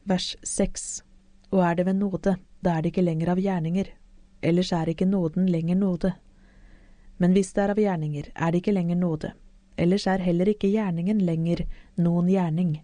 Vers 6. Og er det ved nåde, da er det ikke lenger av gjerninger. Ellers er ikke nåden lenger nåde. Men hvis det er av gjerninger, er det ikke lenger nåde. Ellers er heller ikke gjerningen lenger noen gjerning.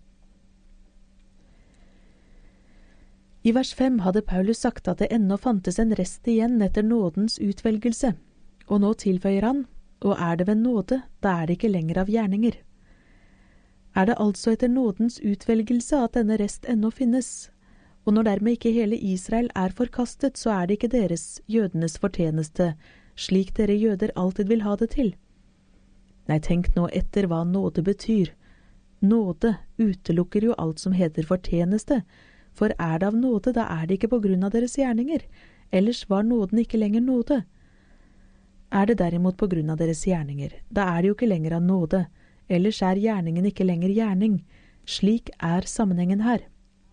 I vers 5 hadde Paulus sagt at det ennå fantes en rest igjen etter nådens utvelgelse, og nå tilføyer han, og er det ved nåde, da er det ikke lenger av gjerninger. Er det altså etter nådens utvelgelse at denne rest ennå finnes, og når dermed ikke hele Israel er forkastet, så er det ikke deres, jødenes fortjeneste, slik dere jøder alltid vil ha det til. Nei, tenk nå etter hva nåde betyr. Nåde utelukker jo alt som heter fortjeneste, for er det av nåde, da er det ikke på grunn av deres gjerninger, ellers var nåden ikke lenger nåde. Er det derimot på grunn av deres gjerninger, da er det jo ikke lenger av nåde, ellers er gjerningen ikke lenger gjerning. Slik er sammenhengen her.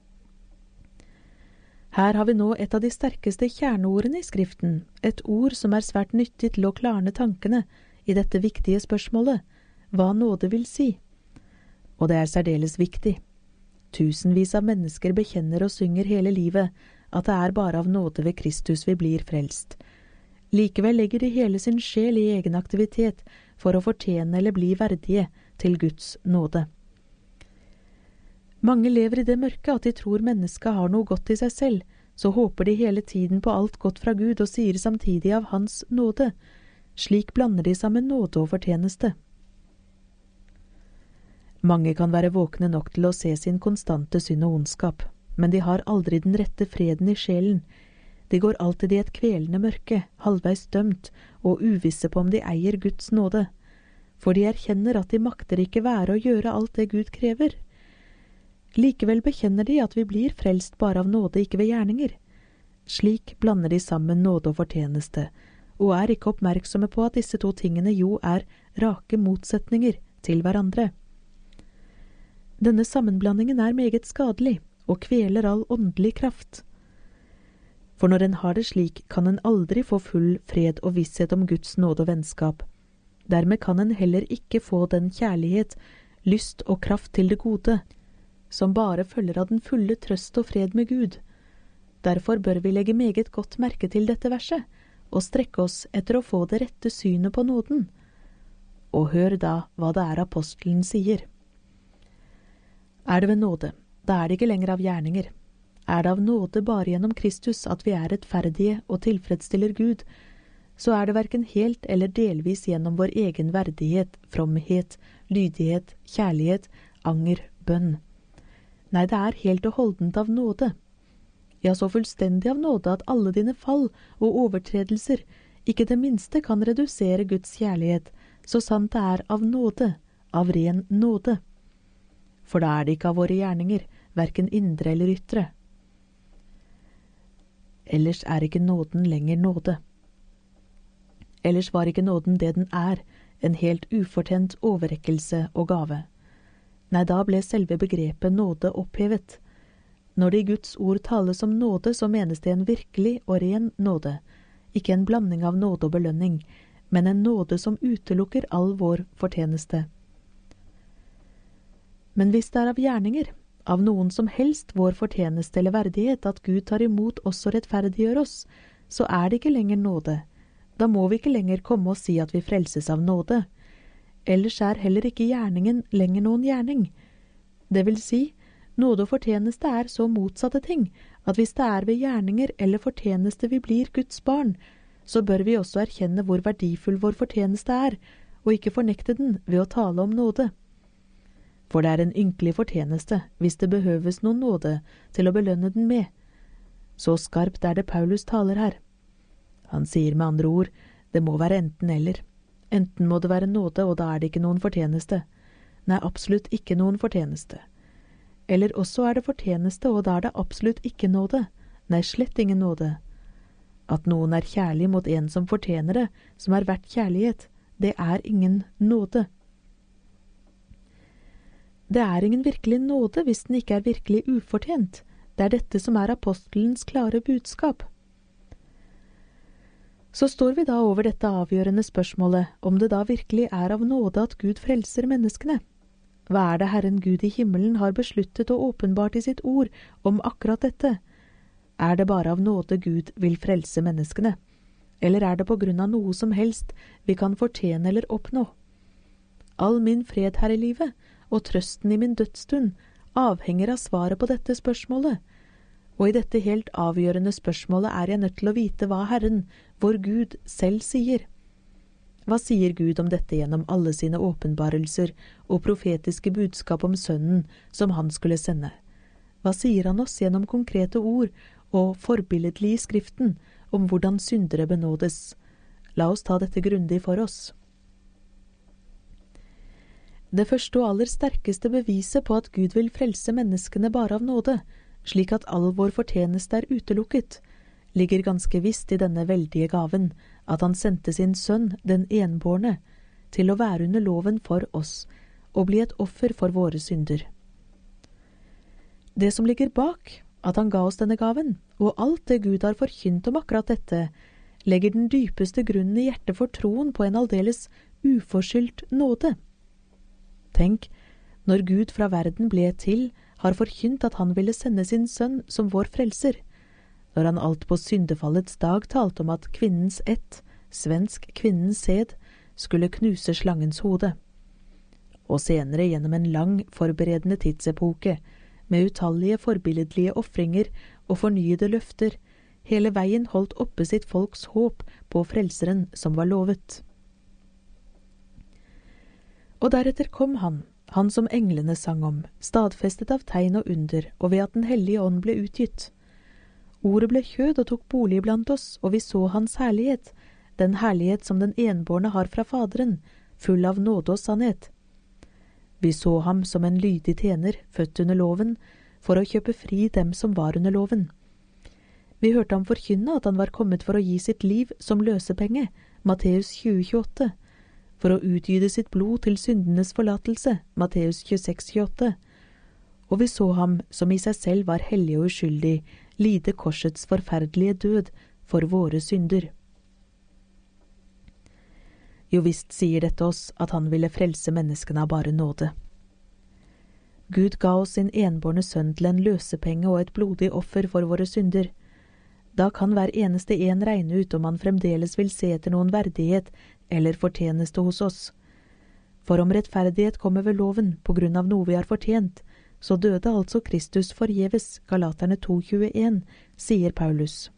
Her har vi nå et av de sterkeste kjerneordene i Skriften, et ord som er svært nyttig til å klarne tankene i dette viktige spørsmålet, hva nåde vil si. Og det er særdeles viktig. Tusenvis av mennesker bekjenner og synger hele livet at det er bare av nåde ved Kristus vi blir frelst. Likevel legger de hele sin sjel i egen aktivitet for å fortjene eller bli verdige til Guds nåde. Mange lever i det mørke at de tror mennesket har noe godt i seg selv, så håper de hele tiden på alt godt fra Gud og sier samtidig av Hans nåde. Slik blander de sammen nåde og fortjeneste. Mange kan være våkne nok til å se sin konstante synd og ondskap, men de har aldri den rette freden i sjelen. De går alltid i et kvelende mørke, halvveis dømt og uvisse på om de eier Guds nåde, for de erkjenner at de makter ikke være og gjøre alt det Gud krever. Likevel bekjenner de at vi blir frelst bare av nåde, ikke ved gjerninger. Slik blander de sammen nåde og fortjeneste, og er ikke oppmerksomme på at disse to tingene jo er rake motsetninger til hverandre. Denne sammenblandingen er meget skadelig, og kveler all åndelig kraft. For når en har det slik, kan en aldri få full fred og visshet om Guds nåde og vennskap. Dermed kan en heller ikke få den kjærlighet, lyst og kraft til det gode, som bare følger av den fulle trøst og fred med Gud. Derfor bør vi legge meget godt merke til dette verset, og strekke oss etter å få det rette synet på nåden. Og hør da hva det er apostelen sier. Er det ved nåde, da er det ikke lenger av gjerninger. Er det av nåde bare gjennom Kristus at vi er rettferdige og tilfredsstiller Gud, så er det hverken helt eller delvis gjennom vår egen verdighet, fromhet, lydighet, kjærlighet, anger, bønn. Nei, det er helt og holdent av nåde. Ja, så fullstendig av nåde at alle dine fall og overtredelser ikke det minste kan redusere Guds kjærlighet, så sant det er av nåde, av ren nåde. For da er det ikke av våre gjerninger, hverken indre eller ytre. Ellers er ikke nåden lenger nåde. Ellers var ikke nåden det den er, en helt ufortjent overrekkelse og gave. Nei, da ble selve begrepet nåde opphevet. Når det i Guds ord tales om nåde, så menes det en virkelig og ren nåde, ikke en blanding av nåde og belønning, men en nåde som utelukker all vår fortjeneste. Men hvis det er av gjerninger, av noen som helst vår fortjeneste eller verdighet, at Gud tar imot oss og rettferdiggjør oss, så er det ikke lenger nåde. Da må vi ikke lenger komme og si at vi frelses av nåde. Ellers er heller ikke gjerningen lenger noen gjerning. Det vil si, nåde og fortjeneste er så motsatte ting, at hvis det er ved gjerninger eller fortjeneste vi blir Guds barn, så bør vi også erkjenne hvor verdifull vår fortjeneste er, og ikke fornekte den ved å tale om nåde. For det er en ynkelig fortjeneste hvis det behøves noen nåde til å belønne den med. Så skarpt er det Paulus taler her. Han sier med andre ord, det må være enten eller. Enten må det være nåde, og da er det ikke noen fortjeneste. Nei, absolutt ikke noen fortjeneste. Eller også er det fortjeneste, og da er det absolutt ikke nåde. Nei, slett ingen nåde. At noen er kjærlig mot en som fortjener det, som er verdt kjærlighet, det er ingen nåde. Det er ingen virkelig nåde hvis den ikke er virkelig ufortjent. Det er dette som er apostelens klare budskap. Så står vi da over dette avgjørende spørsmålet om det da virkelig er av nåde at Gud frelser menneskene. Hva er det Herren Gud i himmelen har besluttet og åpenbart i sitt ord om akkurat dette? Er det bare av nåde Gud vil frelse menneskene? Eller er det på grunn av noe som helst vi kan fortjene eller oppnå? All min fred her i livet, og trøsten i min dødsstund, avhenger av svaret på dette spørsmålet. Og i dette helt avgjørende spørsmålet er jeg nødt til å vite hva Herren, vår Gud, selv sier. Hva sier Gud om dette gjennom alle sine åpenbarelser og profetiske budskap om Sønnen som han skulle sende? Hva sier han oss gjennom konkrete ord og forbilledlig i Skriften om hvordan syndere benådes? La oss ta dette grundig for oss. Det første og aller sterkeste beviset på at Gud vil frelse menneskene bare av nåde, slik at all vår fortjeneste er utelukket, ligger ganske visst i denne veldige gaven, at han sendte sin sønn, den enbårne, til å være under loven for oss, og bli et offer for våre synder. Det som ligger bak, at han ga oss denne gaven, og alt det Gud har forkynt om akkurat dette, legger den dypeste grunnen i hjertet for troen på en aldeles uforskyldt nåde. Tenk, når Gud fra verden ble til, har forkynt at han ville sende sin sønn som vår frelser, når han alt på syndefallets dag talte om at kvinnens ett, svensk kvinnens sæd, skulle knuse slangens hode. Og senere gjennom en lang forberedende tidsepoke, med utallige forbilledlige offringer og fornyede løfter, hele veien holdt oppe sitt folks håp på frelseren som var lovet. Og deretter kom han som englene sang om, stadfestet av tegn og under, og ved at den hellige ånd ble utgitt. Ordet ble kjød og tok bolig blant oss, og vi så hans herlighet, den herlighet som den enbårne har fra Faderen, full av nåde og sannhet. Vi så ham som en lydig tjener, født under loven, for å kjøpe fri dem som var under loven. Vi hørte ham forkynne at han var kommet for å gi sitt liv som løsepenge, Matteus 20:28, for å utgyde sitt blod til syndenes forlatelse, Matteus 26:28, og vi så ham som i seg selv var hellig og uskyldig, lide korsets forferdelige død for våre synder. Jo visst sier dette oss at han ville frelse menneskene av bare nåde. Gud ga oss sin enbårne sønn til en løsepenge og et blodig offer for våre synder. Da kan hver eneste en regne ut om han fremdeles vil se etter noen verdighet eller fortjeneste hos oss. For om rettferdighet kommer ved loven på grunn av noe vi har fortjent, så døde altså Kristus forgjeves, Galaterne 2:21, sier Paulus.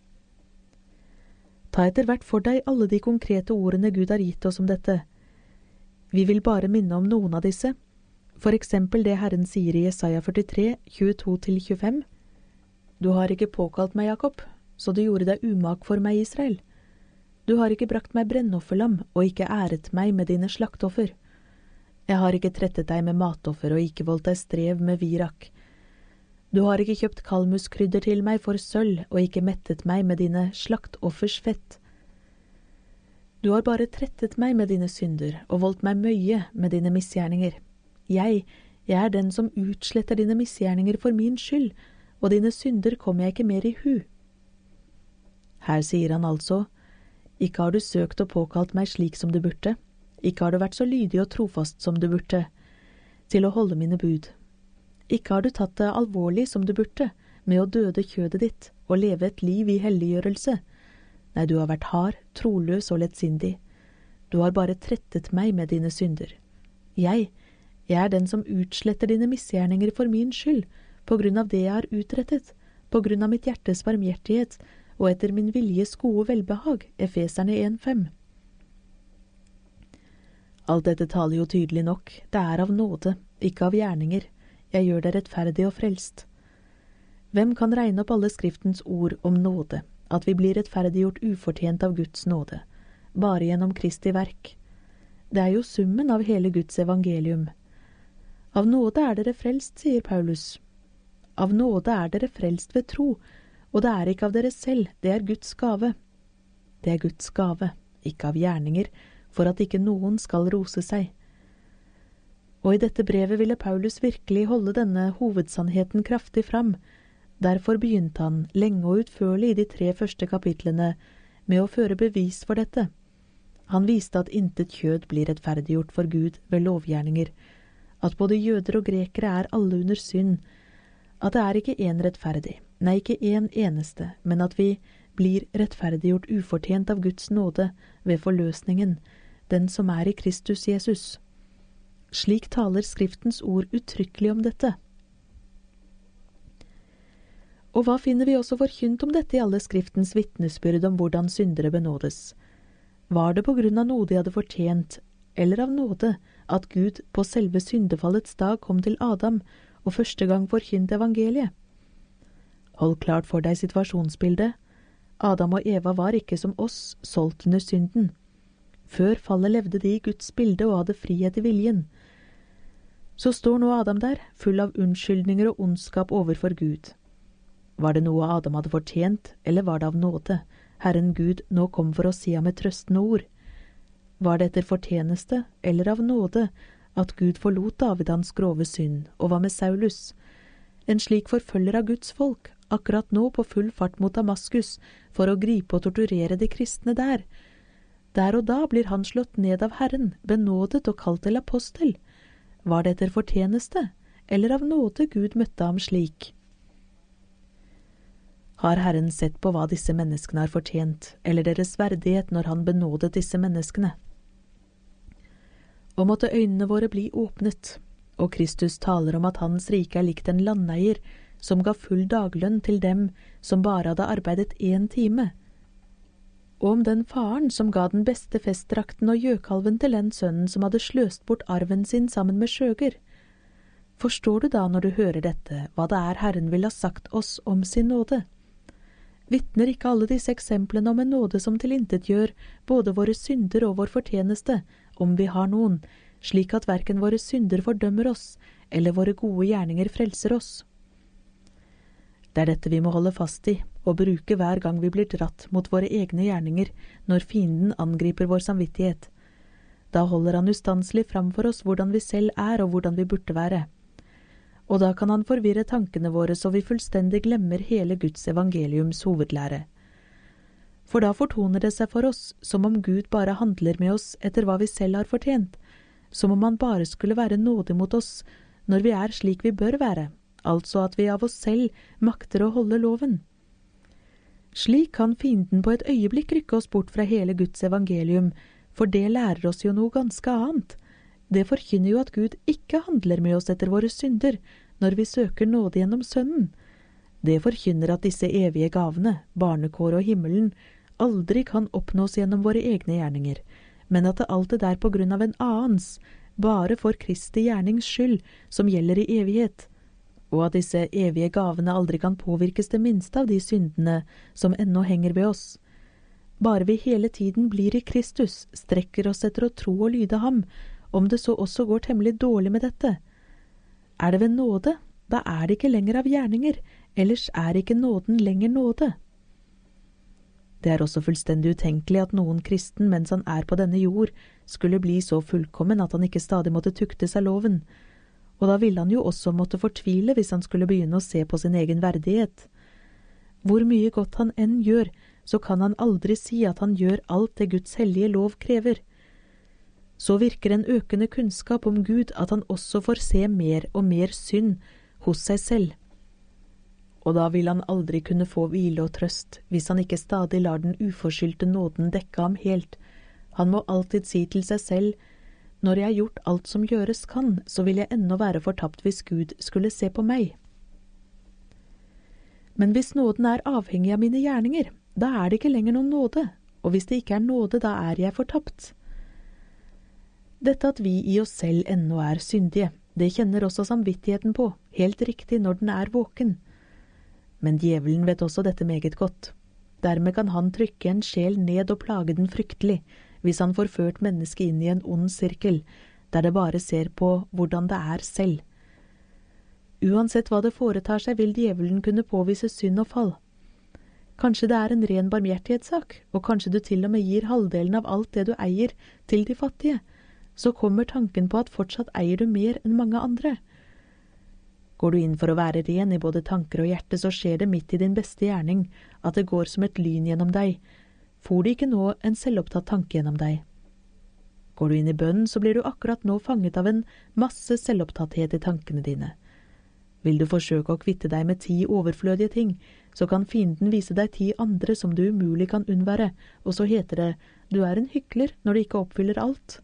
Ta etter hvert for deg alle de konkrete ordene Gud har gitt oss om dette. Vi vil bare minne om noen av disse, for eksempel det Herren sier i Jesaja 43, 22-25. Du har ikke påkalt meg, Jakob, så du gjorde deg umak for meg, Israel. Du har ikke brakt meg brennofferlam og ikke æret meg med dine slaktoffer. Jeg har ikke trettet deg med matoffer og ikke voldt deg strev med virak. Du har ikke kjøpt kalmuskrydder til meg for sølv og ikke mettet meg med dine slaktoffers fett. Du har bare trettet meg med dine synder og voldt meg møye med dine misgjerninger. Jeg er den som utsletter dine misgjerninger for min skyld, og dine synder kommer jeg ikke mer i hu. Her sier han altså, ikke har du søkt og påkalt meg slik som du burde, ikke har du vært så lydig og trofast som du burde, til å holde mine bud. Ikke har du tatt det alvorlig som du burde, med å døde kjødet ditt og leve et liv i helliggjørelse. Nei, du har vært hard, troløs og lettsindig. Du har bare trettet meg med dine synder. Jeg er den som utsletter dine misgjerninger for min skyld, på grunn av det jeg har utrettet, på grunn av mitt hjertes barmhjertighet, og etter min viljes gode velbehag, Efeserne 1:5. Alt dette taler jo tydelig nok, det er av nåde, ikke av gjerninger. Jeg gjør deg rettferdig og frelst. Hvem kan regne opp alle Skriftens ord om nåde, at vi blir rettferdiggjort ufortjent av Guds nåde, bare gjennom Kristi verk? Det er jo summen av hele Guds evangelium. Av nåde er dere frelst, sier Paulus. Av nåde er dere frelst ved tro, og det er ikke av dere selv, det er Guds gave. Det er Guds gave, ikke av gjerninger, for at ikke noen skal rose seg. Og i dette brevet ville Paulus virkelig holde denne hovedsannheten kraftig fram. Derfor begynte han lenge og utførlig i de 3 første kapitlene med å føre bevis for dette. Han viste at intet kjød blir rettferdiggjort for Gud ved lovgjerninger, at både jøder og grekere er alle under synd, at det er ikke en rettferdig, nei, ikke en eneste, men at vi blir rettferdiggjort ufortjent av Guds nåde ved forløsningen, den som er i Kristus Jesus. Slik taler Skriftens ord uttrykkelig om dette. Og hva finner vi også forkynt om dette i alle Skriftens vitnesbyrd om hvordan syndere benådes? Var det på grunn av nåde de hadde fortjent, eller av nåde, at Gud på selve syndefallets dag kom til Adam og første gang forkynte evangeliet? Hold klart for deg situasjonsbildet. Adam og Eva var ikke som oss, solgt under synden. Før fallet levde de i Guds bilde og hadde frihet i viljen. Så står nå Adam der, full av unnskyldninger og ondskap overfor Gud. Var det noe Adam hadde fortjent, eller var det av nåde? Herren Gud nå kom for å si ham et trøstende ord. Var det etter fortjeneste, eller av nåde, at Gud forlot David hans grove synd, og var med Saulus, en slik forfølger av Guds folk, akkurat nå på full fart mot Damaskus, for å gripe og torturere de kristne der. Der og da blir han slått ned av Herren, benådet og kalt til apostel. Var det etter fortjeneste, eller av nåde Gud møtte ham slik? Har Herren sett på hva disse menneskene har fortjent, eller deres verdighet når han benådet disse menneskene? Og måtte øynene våre bli åpnet, og Kristus taler om at hans rike er likt en landeier som ga full daglønn til dem som bare hadde arbeidet 1 time, og om den faren som ga den beste festdrakten og gjøkalven til den sønnen som hadde sløst bort arven sin sammen med skjøger. Forstår du da når du hører dette, hva det er Herren vil ha sagt oss om sin nåde? Vitner ikke alle disse eksemplene om en nåde som tilintetgjør både våre synder og vår fortjeneste, om vi har noen, slik at hverken våre synder fordømmer oss, eller våre gode gjerninger frelser oss? Det er dette vi må holde fast i, og bruke hver gang vi blir dratt mot våre egne gjerninger, når fienden angriper vår samvittighet. Da holder han ustanselig fram for oss hvordan vi selv er og hvordan vi burde være. Og da kan han forvirre tankene våre så vi fullstendig glemmer hele Guds evangeliums hovedlære. For da fortoner det seg for oss som om Gud bare handler med oss etter hva vi selv har fortjent, som om han bare skulle være nådig mot oss når vi er slik vi bør være, altså at vi av oss selv makter å holde loven. Slik kan fienden på et øyeblikk rykke oss bort fra hele Guds evangelium, for det lærer oss jo noe ganske annet. Det forkynner jo at Gud ikke handler med oss etter våre synder, når vi søker nåde gjennom Sønnen. Det forkynner at disse evige gavene, barnekår og himmelen, aldri kan oppnås gjennom våre egne gjerninger, men at det alltid er på grunn av en annens, bare for Kristi gjernings skyld, som gjelder i evighet, og at disse evige gavene aldri kan påvirkes det minste av de syndene som ennå henger ved oss. Bare vi hele tiden blir i Kristus, strekker oss etter å tro og lyde ham, om det så også går temmelig dårlig med dette. Er det ved nåde, da er det ikke lenger av gjerninger, ellers er ikke nåden lenger nåde. Det er også fullstendig utenkelig at noen kristen, mens han er på denne jord, skulle bli så fullkommen at han ikke stadig måtte tuktes av loven, og da ville han jo også måtte fortvile hvis han skulle begynne å se på sin egen verdighet. Hvor mye godt han enn gjør, så kan han aldri si at han gjør alt det Guds hellige lov krever. Så virker en økende kunnskap om Gud at han også får se mer og mer synd hos seg selv. Og da vil han aldri kunne få hvile og trøst, hvis han ikke stadig lar den uforskyldte nåden dekke ham helt. Han må alltid si til seg selv, når jeg har gjort alt som gjøres kan, så vil jeg ennå være fortapt hvis Gud skulle se på meg. Men hvis nåden er avhengig av mine gjerninger, da er det ikke lenger noen nåde, og hvis det ikke er nåde, da er jeg fortapt. Dette at vi i oss selv ennå er syndige, det kjenner også samvittigheten på, helt riktig når den er våken. Men djevelen vet også dette meget godt. Dermed kan han trykke en sjel ned og plage den fryktelig, hvis han får ført mennesket inn i en ond sirkel, der det bare ser på hvordan det er selv. Uansett hva det foretar seg, vil djevelen kunne påvise synd og fall. Kanskje det er en ren barmhjertighetssak, og kanskje du til og med gir halvdelen av alt det du eier til de fattige, så kommer tanken på at fortsatt eier du mer enn mange andre. Går du inn for å være ren i både tanker og hjerte, så skjer det midt i din beste gjerning, at det går som et lyn gjennom deg. Får det ikke nå en selvopptatt tanke gjennom deg? Går du inn i bønn, så blir du akkurat nå fanget av en masse selvopptatthet i tankene dine. Vil du forsøke å kvitte deg med 10 overflødige ting, så kan fienden vise deg 10 andre som du umulig kan unnvære, og så heter det, du er en hykler når du ikke oppfyller alt.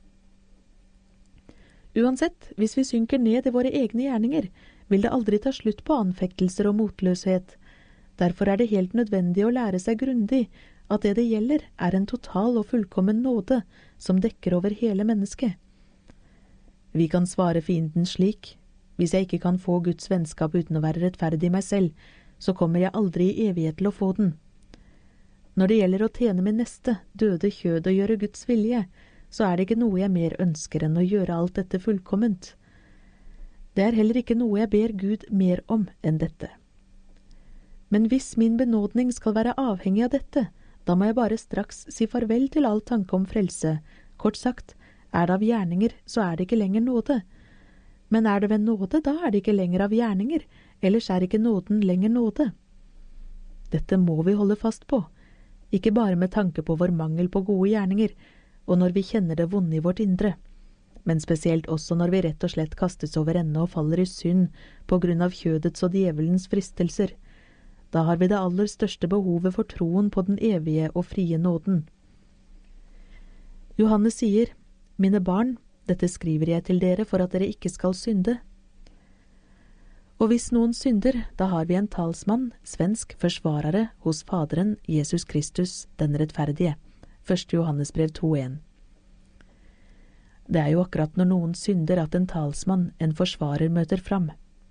Uansett, hvis vi synker ned i våre egne gjerninger, vil det aldri ta slutt på anfektelser og motløshet. Derfor er det helt nødvendig å lære seg grundig at det gjelder er en total og fullkommen nåde som dekker over hele mennesket. Vi kan svare fienden slik: hvis jeg ikke kan få Guds vennskap uten å være rettferdig i meg selv, så kommer jeg aldri i evighet til å få den. Når det gjelder å tjene min neste, døde kjød og gjøre Guds vilje, så er det ikke noe jeg mer ønsker enn å gjøre alt dette fullkomment. Det er heller ikke noe jeg ber Gud mer om enn dette. Men hvis min benådning skal være avhengig av dette, da må jeg bare straks si farvel til all tanke om frelse. Kort sagt, er det av gjerninger, så er det ikke lenger nåde. Men er det ved nåde, da er det ikke lenger av gjerninger, ellers er ikke nåden lenger nåde. Dette må vi holde fast på, ikke bare med tanke på vår mangel på gode gjerninger, og når vi kjenner det vonde i vårt indre, men spesielt også når vi rett og slett kastes over ende og faller i synd på grunn av kjødets og djevelens fristelser. Da har vi det aller største behovet for troen på den evige og frie nåden. Johannes sier, «Mine barn, dette skriver jeg til dere for at dere ikke skal synde.» Og hvis noen synder, da har vi en talsmann, svensk forsvarere hos Faderen, Jesus Kristus, den rettferdige. 1. Johannesbrev 2,1. Det er jo akkurat når noen synder at en talsmann, en forsvarer, møter fram.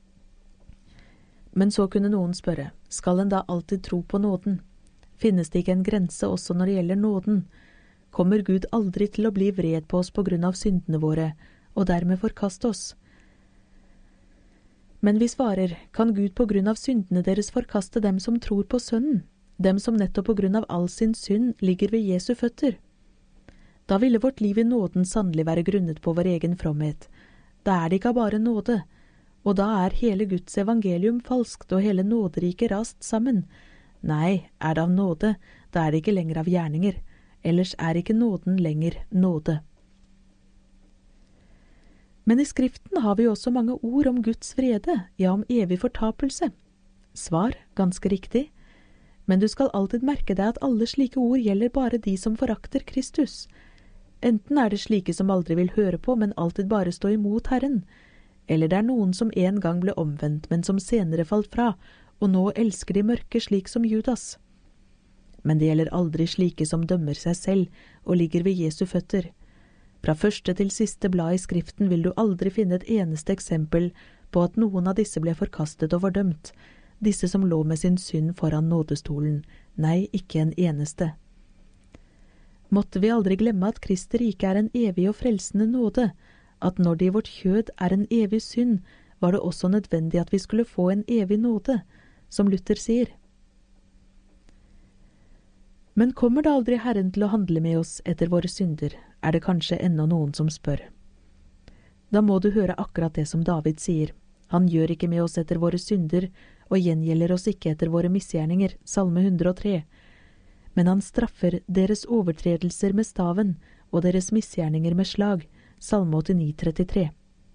Men så kunne noen spørre, skal en da alltid tro på nåden? Finnes det ikke en grense også når det gjelder nåden? Kommer Gud aldri til å bli vred på oss på grunn av syndene våre, og dermed forkaste oss? Men vi svarer, kan Gud på grunn av syndene deres forkaste dem som tror på Sønnen, dem som nettopp på grunn av all sin synd ligger ved Jesu føtter? Da ville vårt liv i nåden sannelig være grunnet på vår egen fromhet. Da er det ikke bare nåde, og da er hele Guds evangelium falskt og hele nåderiket rast sammen. Nei, er det av nåde, da er det ikke lenger av gjerninger, ellers er ikke nåden lenger nåde. Men i Skriften har vi også mange ord om Guds vrede, ja, om evig fortapelse. Svar, ganske riktig. Men du skal alltid merke deg at alle slike ord gjelder bare de som forakter Kristus. Enten er det slike som aldri vil høre på, men alltid bare stå imot Herren, eller det er noen som en gang ble omvendt, men som senere falt fra, og nå elsker de mørke slik som Judas. Men det gjelder aldri slike som dømmer seg selv og ligger ved Jesu føtter. Fra første til siste blad i Skriften vil du aldri finne et eneste eksempel på at noen av disse ble forkastet og fordømt, disse som lå med sin synd foran nådestolen. Nei, ikke en eneste. Måtte vi aldri glemme at Kristi rike er en evig og frelsende nåde, at når det i vårt kjød er en evig synd, var det også nødvendig at vi skulle få en evig nåde, som Luther sier. Men kommer da aldri Herren til å handle med oss etter våre synder, er det kanskje ennå noen som spør. Da må du høre akkurat det som David sier. Han gjør ikke med oss etter våre synder, og gjengjelder oss ikke etter våre misgjerninger, Salme 103. Men han straffer deres overtredelser med staven, og deres misgjerninger med slag, Salme 89:33.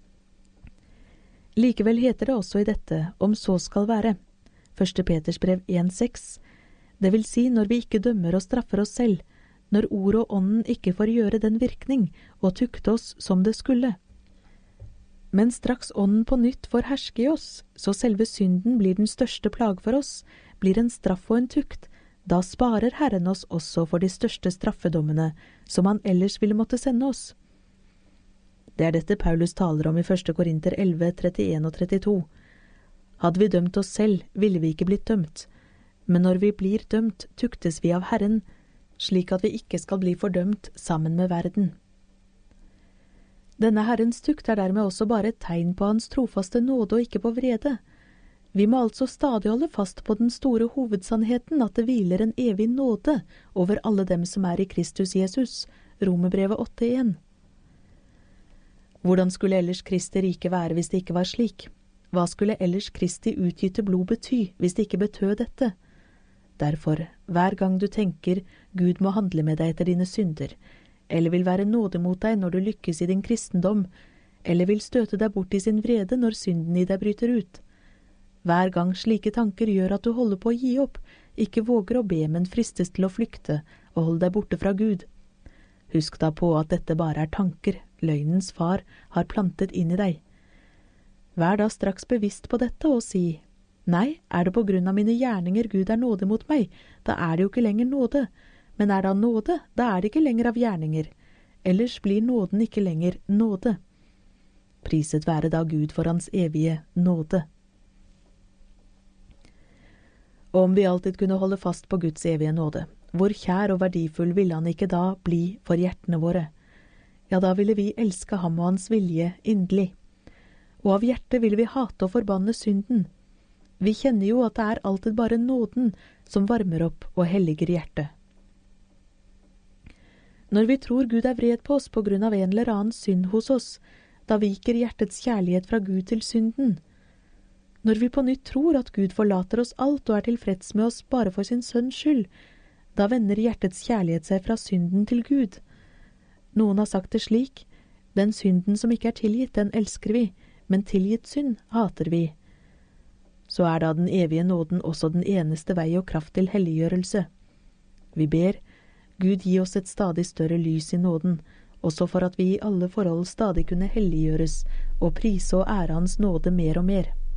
Likevel heter det også i dette, om så skal være, 1. Peters brev 1:6, det vil si når vi ikke dømmer og straffer oss selv, når ord og ånden ikke får gjøre den virkning, og tukte oss som det skulle. Men straks ånden på nytt får herske i oss, så selve synden blir den største plag for oss, blir en straff og en tukt, da sparer Herren oss også for de største straffedommene, som han ellers ville måtte sende oss. Det er dette Paulus taler om i 1. Korinter 11, 31 og 32. Hadde vi dømt oss selv, ville vi ikke blitt dømt, men når vi blir dømt, tuktes vi av Herren, slik at vi ikke skal bli fordømt sammen med verden. Denne Herrens tukt er dermed også bare et tegn på hans trofaste nåde og ikke på vrede. Vi må altså stadig holde fast på den store hovedsannheten at det hviler en evig nåde over alle dem som er i Kristus Jesus, Romerbrevet 8:1. Hvordan skulle ellers Kristi rike være hvis det ikke var slik? Hva skulle ellers Kristi utgytte blod bety hvis det ikke betød dette? Derfor, hver gang du tenker Gud må handle med deg etter dine synder, eller vil være nåde mot deg når du lykkes i din kristendom, eller vil støte deg bort i sin vrede når synden i deg bryter ut. Hver gang slike tanker gjør at du holder på å gi opp, ikke våger å be, men fristes til å flykte og holde deg borte fra Gud. Husk da på at dette bare er tanker løgnens far har plantet inn i deg. Vær da straks bevisst på dette og si, nei, er det på grunn av mine gjerninger Gud er nåde mot meg, da er det jo ikke lenger nåde, men er det av nåde, da er det ikke lenger av gjerninger, ellers blir nåden ikke lenger nåde. Priset være da Gud for hans evige nåde. Og om vi alltid kunne holde fast på Guds evige nåde, hvor kjær og verdifull ville han ikke da bli for hjertene våre? Ja, da ville vi elske ham og hans vilje inderlig. Og av hjertet ville vi hate og forbanne synden. Vi kjenner jo at det er alltid bare nåden som varmer opp og helliger hjertet. Når vi tror Gud er vred på oss på grunn av en eller annen synd hos oss, da viker hjertets kjærlighet fra Gud til synden. Når vi på nytt tror at Gud forlater oss alt og er tilfreds med oss bare for sin sønns skyld, da vender hjertets kjærlighet seg fra synden til Gud. Noen har sagt det slik, den synden som ikke er tilgitt, den elsker vi, men tilgitt synd hater vi. Så er da den evige nåden også den eneste vei og kraft til helliggjørelse. Vi ber, Gud gi oss et stadig større lys i nåden, også for at vi i alle forhold stadig kunne helliggjøres og prise og ære hans nåde mer og mer.